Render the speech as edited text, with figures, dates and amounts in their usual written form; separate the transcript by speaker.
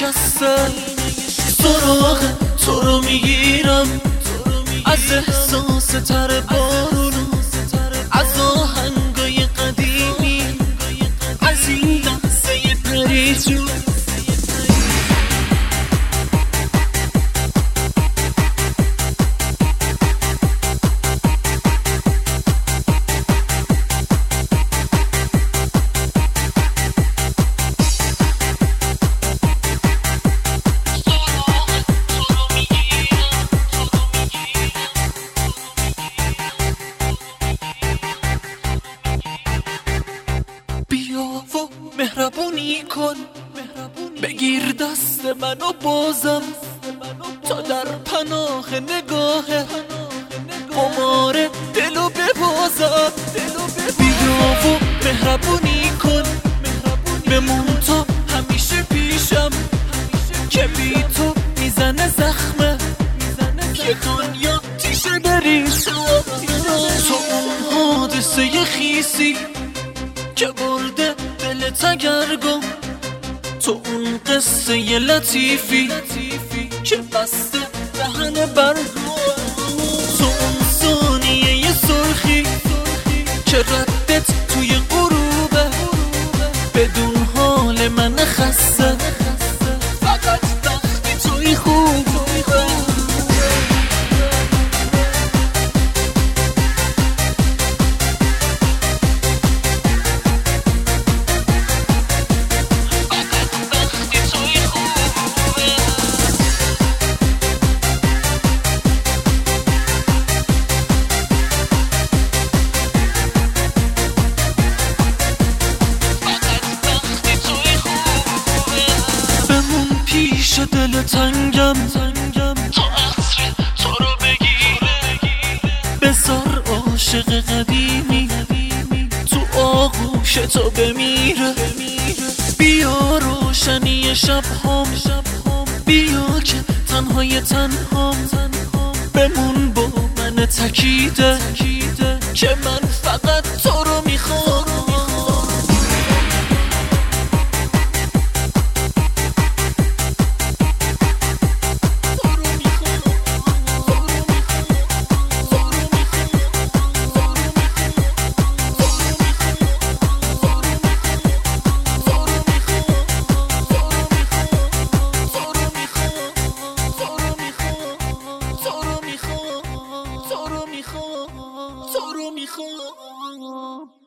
Speaker 1: نشسته سراغ تو رو میگیرم از احساس تر بارونو از آهنگای قدیمی از این لحظه پریجون مهربونی کن بگیر دست منو بازم تا در پناه نگاه قمار دلو ببازم بیا و مهربونی کن بمون تا همیشه پیشم که بی تو میزنه زخمه که دنیا تیشه بریشم تو اون حادثه خیسی که برده دلت اگرگم تو اون قصه ی لطیفی که بسته دهن برگم تو اون ثانیه ی سرخی که ردت توی غروبه بدون حال من خسته فقط وقتی توی خوبه پیش دل تنگم تا عطر تو رو بگیره بذار عاشق قدیمی تو آغوش تو بمیره بیا روشنی شب هم بیا که تنهای تنهام بمون با من تکیده که من فقط تو رو میخوام تو رو میخوام